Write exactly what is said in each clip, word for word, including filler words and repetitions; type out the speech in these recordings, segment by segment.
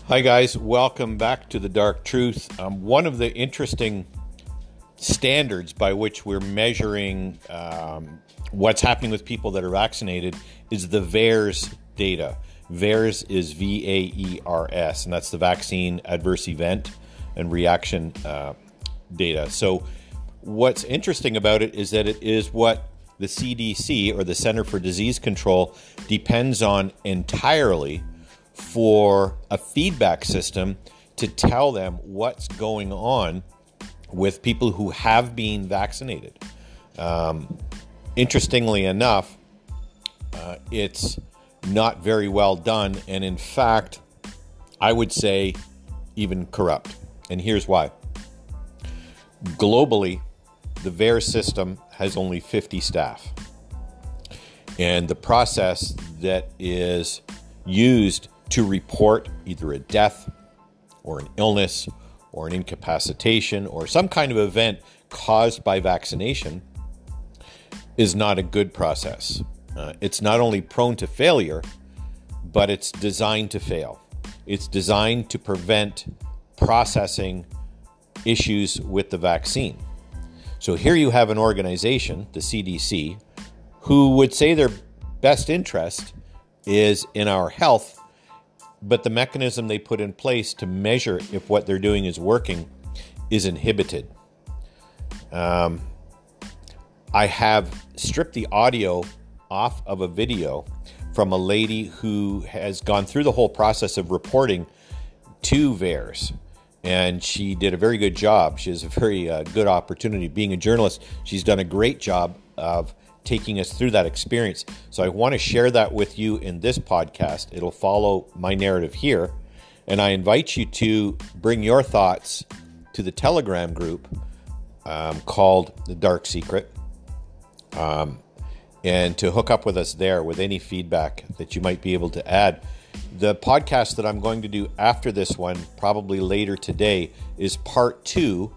Hi guys, welcome back to The Dark Truth. Um, one of the interesting standards by which we're measuring um, what's happening with people that are vaccinated is the VAERS data. VAERS is V A E R S, and that's the vaccine adverse event and reaction uh, data. So what's interesting about it is that it is what the C D C, or the Center for Disease Control, depends on entirely for a feedback system to tell them what's going on with people who have been vaccinated. Um, interestingly enough, uh, it's not very well done, and in fact, I would say even corrupt. And here's why. Globally, the VAERS system has only fifty staff. And the process that is used to report either a death or an illness or an incapacitation or some kind of event caused by vaccination is not a good process. Uh, it's not only prone to failure, but it's designed to fail. It's designed to prevent processing issues with the vaccine. So here you have an organization, the C D C, who would say their best interest is in our health, but the mechanism they put in place to measure if what they're doing is working is inhibited. Um, I have stripped the audio off of a video from a lady who has gone through the whole process of reporting to VAERS, and she did a very good job. She has a very uh, good opportunity. Being a journalist, she's done a great job of taking us through that experience. So I want to share that with you in this podcast. It'll follow my narrative here. And I invite you to bring your thoughts to the Telegram group um, called The Dark Secret, um, and to hook up with us there with any feedback that you might be able to add. The podcast that I'm going to do after this one, probably later today, is part two,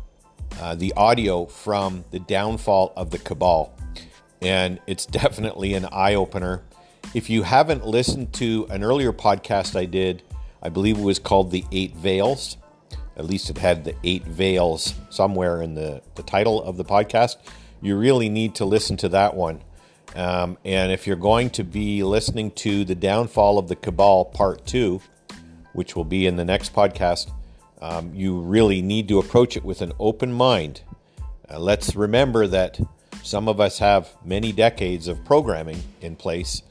uh, the audio from the downfall of the cabal. And it's definitely an eye-opener. If you haven't listened to an earlier podcast I did, I believe it was called The Eight Veils. At least it had the Eight Veils somewhere in the, the title of the podcast. You really need to listen to that one. Um, and if you're going to be listening to The Downfall of the Cabal Part two, which will be in the next podcast, um, you really need to approach it with an open mind. Uh, let's remember that some of us have many decades of programming in place,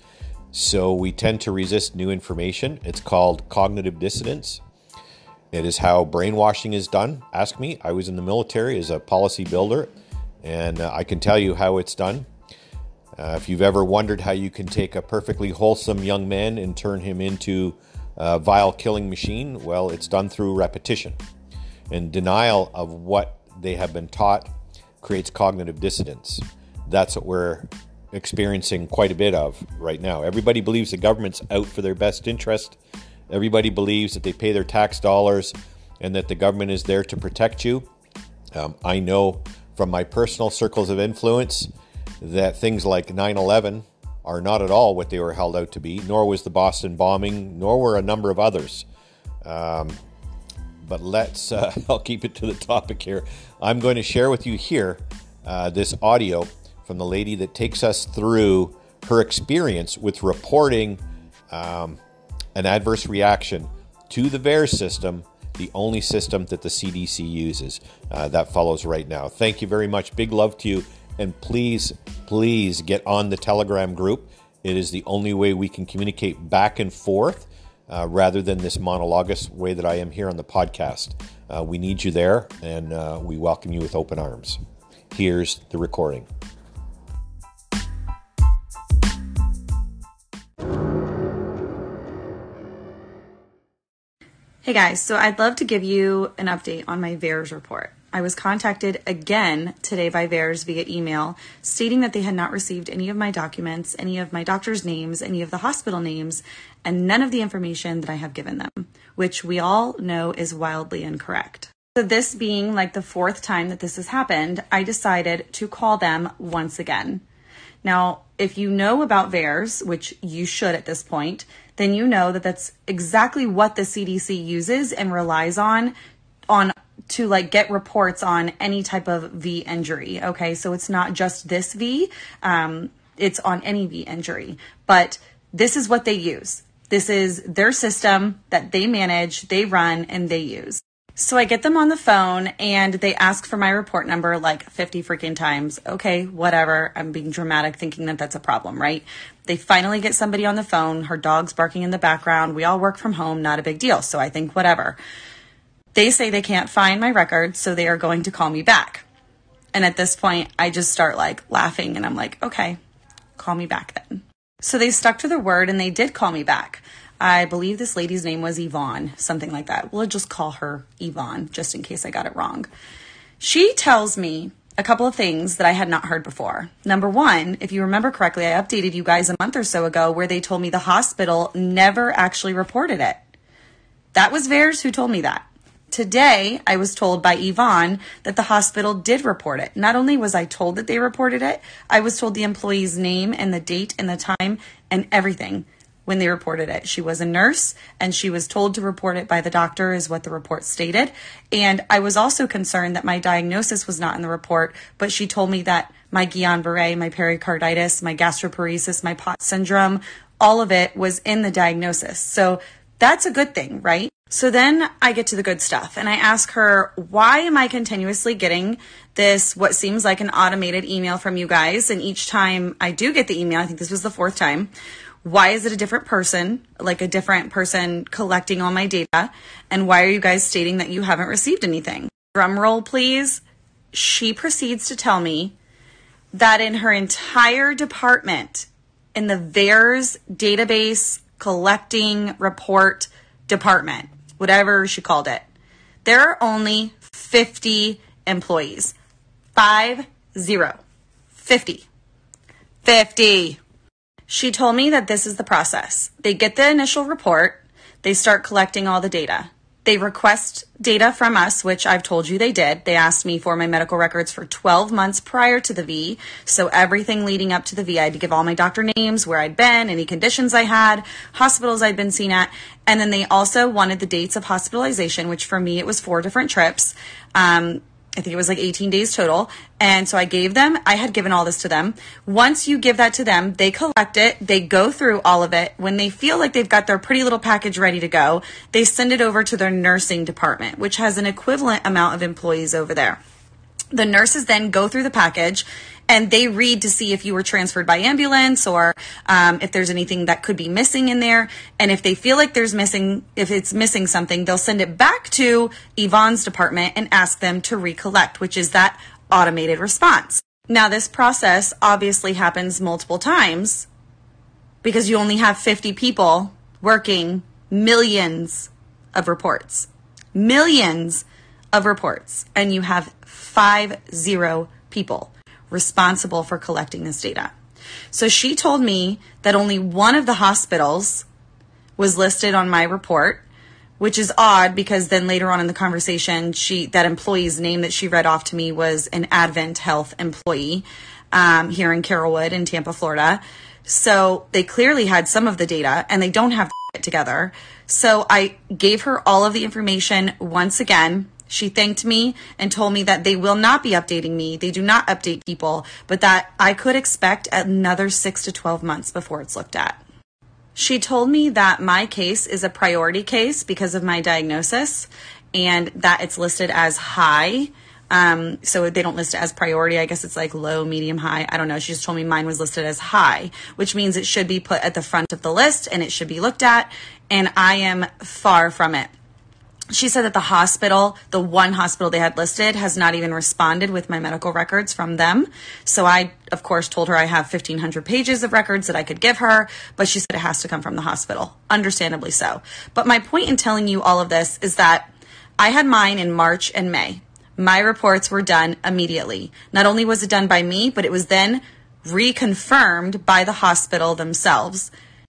so we tend to resist new information. It's called cognitive dissonance. It is how brainwashing is done. Ask me. I was in the military as a policy builder, and uh, I can tell you how it's done. Uh, if you've ever wondered how you can take a perfectly wholesome young man and turn him into a vile killing machine, well, it's done through repetition. And denial of what they have been taught creates cognitive dissonance. That's what we're experiencing quite a bit of right now. Everybody believes the government's out for their best interest. Everybody believes that they pay their tax dollars and that the government is there to protect you. Um, I know from my personal circles of influence that things like nine eleven are not at all what they were held out to be, nor was the Boston bombing, nor were a number of others. Um, But let's, uh, I'll keep it to the topic here. I'm going to share with you here uh, this audio from the lady that takes us through her experience with reporting um, an adverse reaction to the VAERS system, the only system that the C D C uses. Uh, that follows right now. Thank you very much. Big love to you. And please, please get on the Telegram group. It is the only way we can communicate back and forth. Uh, rather than this monologuous way that I am here on the podcast. Uh, we need you there, and uh, we welcome you with open arms. Here's the recording. Hey guys, so I'd love to give you an update on my VAERS report. I was contacted again today by VAERS via email stating that they had not received any of my documents, any of my doctor's names, any of the hospital names, and none of the information that I have given them, which we all know is wildly incorrect. So this being like the fourth time that this has happened, I decided to call them once again. Now, if you know about VAERS, which you should at this point, then you know that that's exactly what the C D C uses and relies on on to like get reports on any type of V injury. Okay, so it's not just this V, um, it's on any V injury, but this is what they use. This is their system that they manage, they run, and they use. So I get them on the phone and they ask for my report number like fifty freaking times. Okay, whatever. I'm being dramatic thinking that that's a problem, right? They finally get somebody on the phone. Her dog's barking in the background. We all work from home, not a big deal. So I think whatever. They say they can't find my records, so they are going to call me back. And at this point, I just start like laughing and I'm like, okay, call me back then. So they stuck to their word and they did call me back. I believe this lady's name was Yvonne, something like that. We'll just call her Yvonne, just in case I got it wrong. She tells me a couple of things that I had not heard before. Number one, if you remember correctly, I updated you guys a month or so ago where they told me the hospital never actually reported it. That was VAERS who told me that. Today, I was told by Yvonne that the hospital did report it. Not only was I told that they reported it, I was told the employee's name and the date and the time and everything when they reported it. She was a nurse and she was told to report it by the doctor is what the report stated. And I was also concerned that my diagnosis was not in the report, but she told me that my Guillain-Barré, my pericarditis, my gastroparesis, my P O T S syndrome, all of it was in the diagnosis. So that's a good thing, right? So then I get to the good stuff and I ask her, why am I continuously getting this, what seems like an automated email from you guys? And each time I do get the email, I think this was the fourth time, why is it a different person, like a different person collecting all my data? And why are you guys stating that you haven't received anything? Drum roll, please. She proceeds to tell me that in her entire department, in the VAERS database collecting report department, whatever she called it, there are only fifty employees. Five, zero. fifty. fifty. She told me that this is the process. They get the initial report. They start collecting all the data. They request data from us, which I've told you they did. They asked me for my medical records for twelve months prior to the V. So everything leading up to the V, I had to give all my doctor names, where I'd been, any conditions I had, hospitals I'd been seen at. And then they also wanted the dates of hospitalization, which for me, it was four different trips. Um, I think it was like eighteen days total. And so I gave them, I had given all this to them. Once you give that to them, they collect it, they go through all of it. When they feel like they've got their pretty little package ready to go, they send it over to their nursing department, which has an equivalent amount of employees over there. The nurses then go through the package and they read to see if you were transferred by ambulance or um, if there's anything that could be missing in there. And if they feel like there's missing, if it's missing something, they'll send it back to Yvonne's department and ask them to recollect, which is that automated response. Now, this process obviously happens multiple times because you only have fifty people working millions of reports. Millions of reports. And you have five zero people responsible for collecting this data. So she told me that only one of the hospitals was listed on my report, which is odd because then later on in the conversation, she that employee's name that she read off to me was an Advent Health employee um, here in Carrollwood in Tampa, Florida. So they clearly had some of the data and they don't have it together. So I gave her all of the information once again. She thanked me and told me that they will not be updating me. They do not update people, but that I could expect another six to twelve months before it's looked at. She told me that my case is a priority case because of my diagnosis and that it's listed as high. Um, so they don't list it as priority. I guess it's like low, medium, high. I don't know. She just told me mine was listed as high, which means it should be put at the front of the list and it should be looked at. And I am far from it. She said that the hospital, the one hospital they had listed, has not even responded with my medical records from them. So I, of course, told her I have fifteen hundred pages of records that I could give her, but she said it has to come from the hospital. Understandably so. But my point in telling you all of this is that I had mine in March and May. My reports were done immediately. Not only was it done by me, but it was then reconfirmed by the hospital themselves.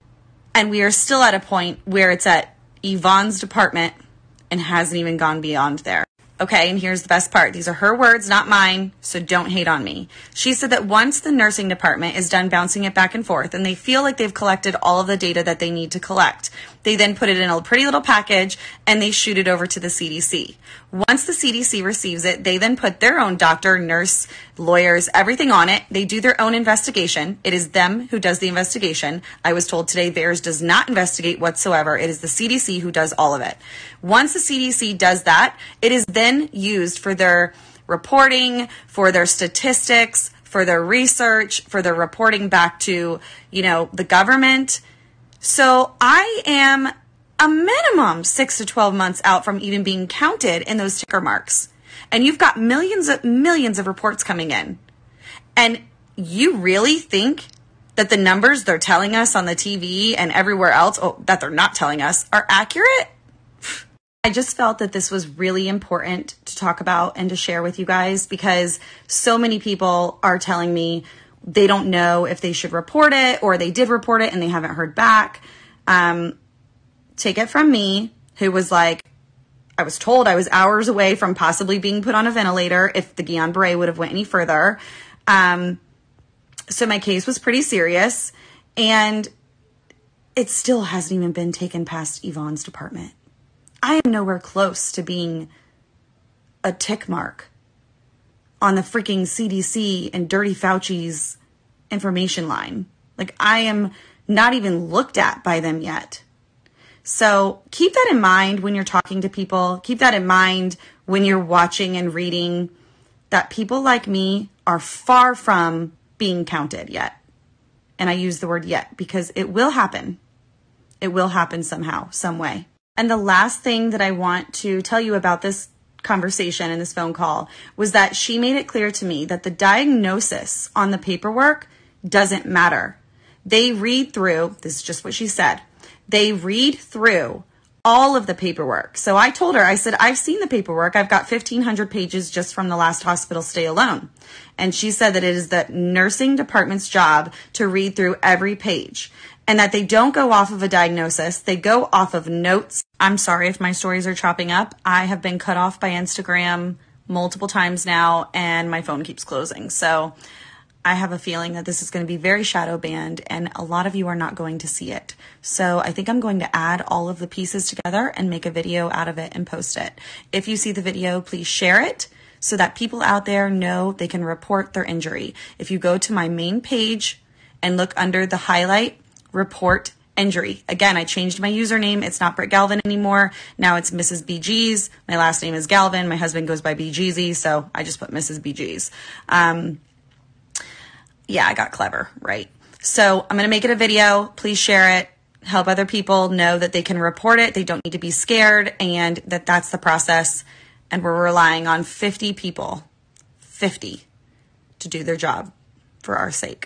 And we are still at a point where it's at Yvonne's department and hasn't even gone beyond there. Okay, and here's the best part. These are her words, not mine, so don't hate on me. She said that once the nursing department is done bouncing it back and forth and they feel like they've collected all of the data that they need to collect, they then put it in a pretty little package and they shoot it over to the C D C. Once the C D C receives it, they then put their own doctor, nurse, lawyers, everything on it. They do their own investigation. It is them who does the investigation. I was told today VAERS does not investigate whatsoever. It is the C D C who does all of it. Once the C D C does that, it is then used for their reporting, for their statistics, for their research, for their reporting back to, you know, the government. So I am a minimum six to twelve months out from even being counted in those ticker marks. And you've got millions of millions of reports coming in. And you really think that the numbers they're telling us on the T V and everywhere else, oh, that they're not telling us, are accurate? I just felt that this was really important to talk about and to share with you guys because so many people are telling me they don't know if they should report it or they did report it and they haven't heard back. Um, take it from me, who was like, I was told I was hours away from possibly being put on a ventilator if the Guillain-Barré would have went any further. Um, so my case was pretty serious and it still hasn't even been taken past Yvonne's department. I am nowhere close to being a tick mark on the freaking C D C and Dirty Fauci's information line. Like, I am not even looked at by them yet. So keep that in mind when you're talking to people. Keep that in mind when you're watching and reading that people like me are far from being counted yet. And I use the word yet because it will happen. It will happen somehow, some way. And the last thing that I want to tell you about this conversation and this phone call was that she made it clear to me that the diagnosis on the paperwork doesn't matter. They read through, this is just what she said, they read through all of the paperwork. So I told her, I said, I've seen the paperwork. I've got fifteen hundred pages just from the last hospital stay alone. And she said that it is the nursing department's job to read through every page and that they don't go off of a diagnosis. They go off of notes. I'm sorry if my stories are chopping up. I have been cut off by Instagram multiple times now and my phone keeps closing. So I have a feeling that this is going to be very shadow banned and a lot of you are not going to see it. So I think I'm going to add all of the pieces together and make a video out of it and post it. If you see the video, please share it so that people out there know they can report their injury. If you go to my main page and look under the highlight, report injury. Again, I changed my username. It's not Britt Galvin anymore. Now it's Missus B G's. My last name is Galvin. My husband goes by B G Z, so I just put Missus B G's. Um, yeah, I got clever, right? So I'm going to make it a video. Please share it. Help other people know that they can report it. They don't need to be scared and that that's the process. And we're relying on fifty people, fifty, to do their job for our sake.